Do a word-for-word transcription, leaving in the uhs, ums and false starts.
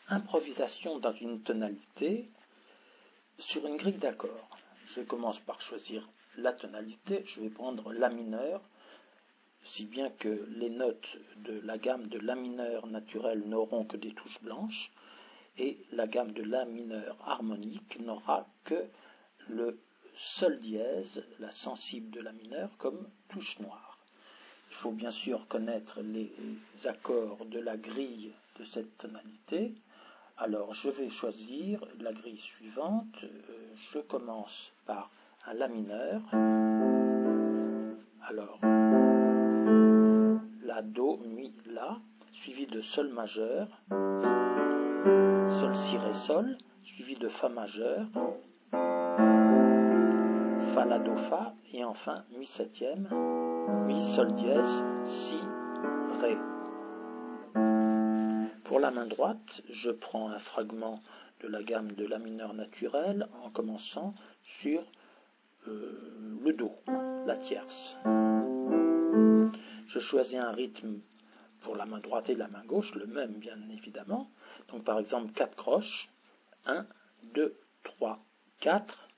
improvisation dans une tonalité sur une grille d'accords. Je commence par choisir la tonalité, je vais prendre la mineur, si bien que les notes de la gamme de la mineur naturelle n'auront que des touches blanches, et la gamme de la mineur harmonique n'aura que le sol dièse, la sensible de la mineur, comme touche noire. Il faut bien sûr connaître les accords de la grille de cette tonalité. Alors je vais choisir la grille suivante. Je commence par un la mineur. Alors la, do, mi, la, suivi de sol majeur, sol, si, ré, sol, suivi de fa majeur, fa, la, do, fa, et enfin mi septième, mi, sol dièse, si, ré. Pour la main droite, je prends un fragment de la gamme de la mineur naturelle en commençant sur euh, le do, la tierce. Je choisis un rythme pour la main droite et la main gauche, le même bien évidemment. Donc par exemple quatre croches, un, deux, trois, quatre,